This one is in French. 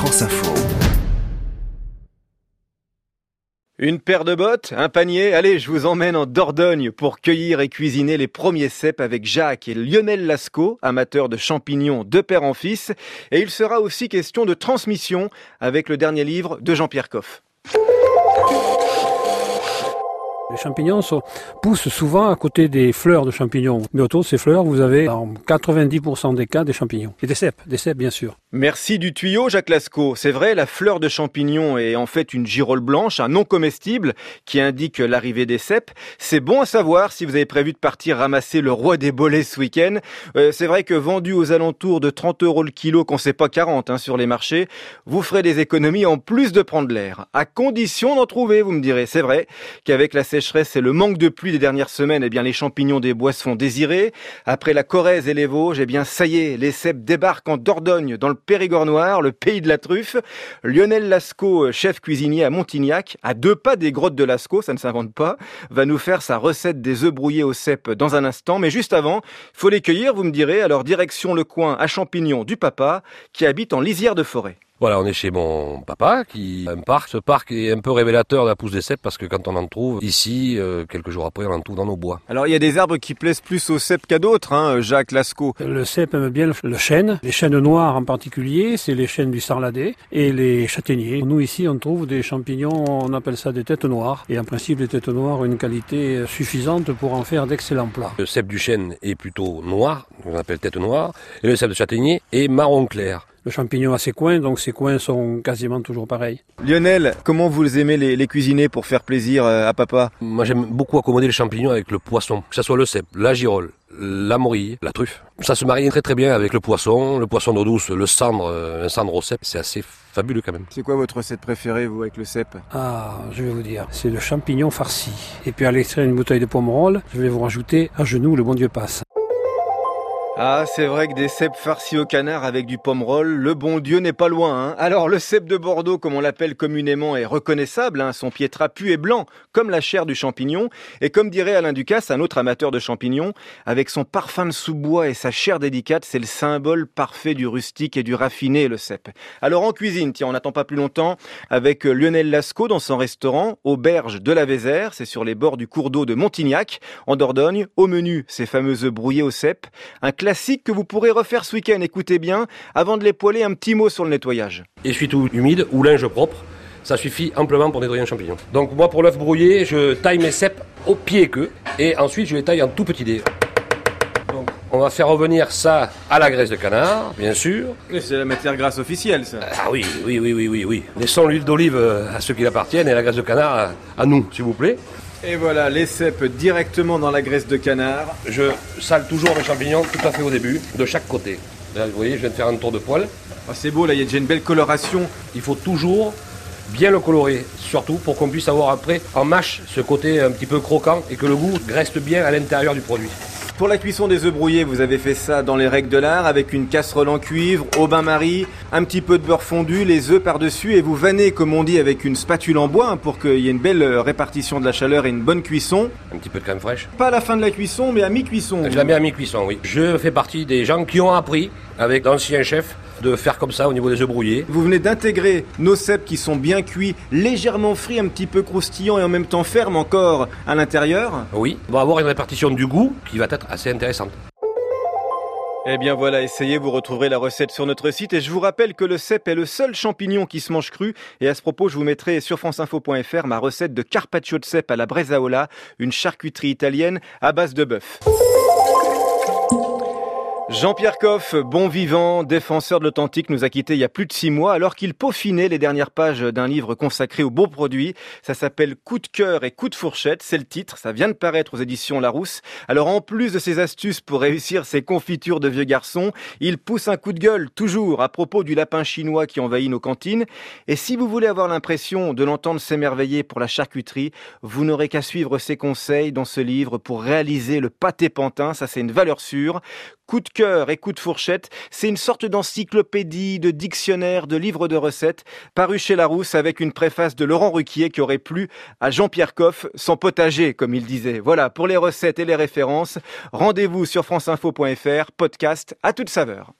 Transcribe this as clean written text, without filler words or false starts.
France Info. Une paire de bottes, un panier, allez, je vous emmène en Dordogne pour cueillir et cuisiner les premiers cèpes avec Jacques et Lionel Lascaux, amateurs de champignons de père en fils. Et il sera aussi question de transmission avec le dernier livre de Jean-Pierre Coff. Les champignons poussent souvent à côté des fleurs de champignons. Mais autour de ces fleurs, vous avez en 90% des cas des champignons. Et des cèpes bien sûr. Merci du tuyau, Jacques Lascaux. C'est vrai, la fleur de champignon est en fait une girole blanche, un non comestible qui indique l'arrivée des cèpes. C'est bon à savoir si vous avez prévu de partir ramasser le roi des bolets ce week-end. C'est vrai que vendu aux alentours de 30 € le kilo, qu'on sait pas 40 sur les marchés, vous ferez des économies en plus de prendre l'air. À condition d'en trouver, vous me direz. C'est vrai qu'avec la sécheresse et le manque de pluie des dernières semaines, les champignons des bois se font désirer. Après la Corrèze et les Vosges, ça y est, les cèpes débarquent en Dordogne, dans le Périgord noir, le pays de la truffe. Lionel Lascaux, chef cuisinier à Montignac, à 2 pas des grottes de Lascaux, ça ne s'invente pas, va nous faire sa recette des œufs brouillés aux cèpes dans un instant. Mais juste avant, faut les cueillir, vous me direz. Alors direction le coin à champignons du papa, qui habite en lisière de forêt. Voilà, on est chez mon papa qui a un parc. Ce parc est un peu révélateur de la pousse des cèpes parce que quand on en trouve ici, quelques jours après, on en trouve dans nos bois. Alors il y a des arbres qui plaisent plus aux cèpes qu'à d'autres, Jacques Lascaux. Le cèpe aime bien le chêne, les chênes noirs en particulier, c'est les chênes du sarladé et les châtaigniers. Nous ici, on trouve des champignons, on appelle ça des têtes noires. Et en principe, les têtes noires ont une qualité suffisante pour en faire d'excellents plats. Le cèpe du chêne est plutôt noir, on appelle tête noire, et le cèpe de châtaignier est marron clair. Le champignon a ses coins, donc ses coins sont quasiment toujours pareils. Lionel, comment vous aimez les cuisiner pour faire plaisir à papa? Moi j'aime beaucoup accommoder les champignons avec le poisson, que ce soit le cèpe, la girole, la morille, la truffe. Ça se marie très très bien avec le poisson d'eau douce, le cendre au cèpe, c'est assez fabuleux quand même. C'est quoi votre recette préférée, vous, avec le cèpe? Ah, je vais vous dire, c'est le champignon farci. Et puis à l'extrait d'une bouteille de pomerol, je vais vous rajouter à genoux le bon Dieu passe. Ah, c'est vrai que des cèpes farcis au canard avec du pomerol, le bon Dieu n'est pas loin. Alors, le cèpe de Bordeaux, comme on l'appelle communément, est reconnaissable. Son pied trapu et blanc, comme la chair du champignon. Et comme dirait Alain Ducasse, un autre amateur de champignons, avec son parfum de sous-bois et sa chair délicate, c'est le symbole parfait du rustique et du raffiné, le cèpe. Alors, en cuisine, tiens, on n'attend pas plus longtemps, avec Lionel Lascaux dans son restaurant, Auberge de la Vézère. C'est sur les bords du cours d'eau de Montignac, en Dordogne. Au menu, ces fameux œufs brouillés au cèpe. Un classique que vous pourrez refaire ce week-end, écoutez bien. Avant de les poêler, un petit mot sur le nettoyage. Essuie-tout humide ou linge propre, ça suffit amplement pour nettoyer un champignon. Donc moi pour l'œuf brouillé, je taille mes cèpes au pied et queue et ensuite je les taille en tout petits dés. Donc on va faire revenir ça à la graisse de canard, bien sûr. C'est la matière grasse officielle, ça. Ah oui. Laissons l'huile d'olive à ceux qui l'appartiennent et la graisse de canard à nous, s'il vous plaît. Et voilà, les cèpes directement dans la graisse de canard. Je sale toujours mes champignons tout à fait au début, de chaque côté. Là, vous voyez, je viens de faire un tour de poêle. Oh, c'est beau, là, il y a déjà une belle coloration. Il faut toujours bien le colorer, surtout pour qu'on puisse avoir après, en mâche, ce côté un petit peu croquant et que le goût reste bien à l'intérieur du produit. Pour la cuisson des œufs brouillés, vous avez fait ça dans les règles de l'art, avec une casserole en cuivre, au bain-marie, un petit peu de beurre fondu, les œufs par-dessus, et vous vannez, comme on dit, avec une spatule en bois, pour qu'il y ait une belle répartition de la chaleur et une bonne cuisson. Un petit peu de crème fraîche. Pas à la fin de la cuisson, mais à mi-cuisson. Je la mets à mi-cuisson, oui. Je fais partie des gens qui ont appris, avec d'anciens chefs, de faire comme ça au niveau des œufs brouillés. Vous venez d'intégrer nos cèpes qui sont bien cuits, légèrement frits, un petit peu croustillants et en même temps fermes encore à l'intérieur. Oui, on va avoir une répartition du goût qui va être assez intéressante. Eh bien voilà, essayez, vous retrouverez la recette sur notre site. Et je vous rappelle que le cèpe est le seul champignon qui se mange cru. Et à ce propos, je vous mettrai sur franceinfo.fr ma recette de carpaccio de cèpe à la bresaola, une charcuterie italienne à base de bœuf. Jean-Pierre Coff, bon vivant, défenseur de l'authentique, nous a quittés il y a plus de 6 mois alors qu'il peaufinait les dernières pages d'un livre consacré aux beaux produits. Ça s'appelle Coup de cœur et coup de fourchette, c'est le titre, ça vient de paraître aux éditions Larousse. Alors en plus de ses astuces pour réussir ses confitures de vieux garçons, il pousse un coup de gueule toujours à propos du lapin chinois qui envahit nos cantines. Et si vous voulez avoir l'impression de l'entendre s'émerveiller pour la charcuterie, vous n'aurez qu'à suivre ses conseils dans ce livre pour réaliser le pâté pantin, ça c'est une valeur sûre. Coup de cœur et coup de fourchette, c'est une sorte d'encyclopédie, de dictionnaire, de livre de recettes, paru chez Larousse avec une préface de Laurent Ruquier qui aurait plu à Jean-Pierre Coff, son potager, comme il disait. Voilà, pour les recettes et les références, rendez-vous sur franceinfo.fr, podcast à toute saveur.